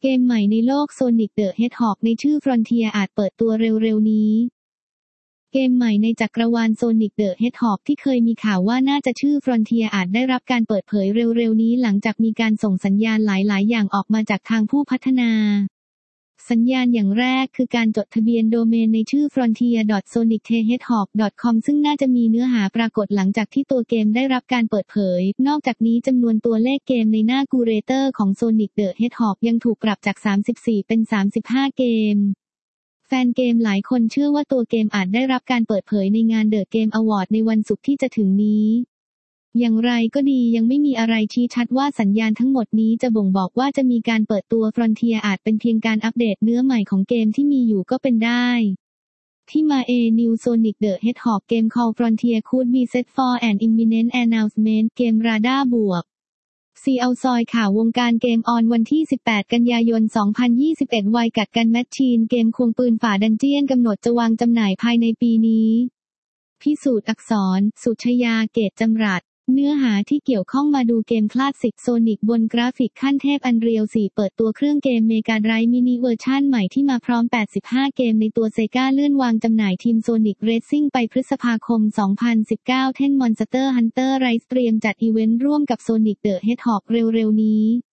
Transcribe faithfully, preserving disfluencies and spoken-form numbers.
เกมใหม่ในโลก Sonic the Hedgehog ในชื่อ Frontier อาจเปิดตัวเร็วๆนี้เกมใหม่ในจักรวาล Sonic the Hedgehog ที่เคยมีข่าวว่าน่าจะชื่อ Frontier อาจได้รับการเปิดเผยเร็วๆนี้หลังจากมีการส่งสัญญาณหลายๆอย่างออกมาจากทางผู้พัฒนาสัญญาณอย่างแรกคือการจดทะเบียนโดเมนในชื่อ frontier ดอท sonic the hedgehog ดอท คอม ซึ่งน่าจะมีเนื้อหาปรากฏหลังจากที่ตัวเกมได้รับการเปิดเผยนอกจากนี้จำนวนตัวเลขเกมในหน้าคูเรเตอร์ของ Sonic the Hedgehog ยังถูกปรับจากสามสิบสี่เป็นสามสิบห้าเกมแฟนเกมหลายคนเชื่อว่าตัวเกมอาจได้รับการเปิดเผยในงาน The Game Award ในวันศุกร์ที่จะถึงนี้อย่างไรก็ดียังไม่มีอะไรชี้ชัดว่าสัญญาณทั้งหมดนี้จะบ่งบอกว่าจะมีการเปิดตัว Frontier อาจเป็นเพียงการอัปเดตเนื้อใหม่ของเกมที่มีอยู่ก็เป็นได้ที่มา A New Sonic the Hedgehog Game Called Frontier could be set for an imminent announcement เกมราดาบวกซีเอาซอยข่าววงการเกมออนวันที่สิบแปดกันยายนสองพันยี่สิบเอ็ดไวกัดกันแมชชีนเกมควงปืนฝ่าดันเจียนกำหนดจะวางจำหน่ายภายในปีนี้พิสูจน์อักษรสุชยาเกตจำรัดเนื้อหาที่เกี่ยวข้องมาดูเกมคลาสสิกโซนิกบนกราฟิกขั้นเทพ Unreal โฟร์ เปิดตัวเครื่องเกม Mega Drive Mini เวอร์ชั่นใหม่ที่มาพร้อมแปดสิบห้าเกมในตัว Sega เลื่อนวางจำหน่ายทีม Sonic Racing ไปพฤษภาคมสองพันสิบเก้า เท็น Monster Hunter Rise เตรียมจัดอีเวนต์ร่วมกับ Sonic the Hedgehog เร็วๆนี้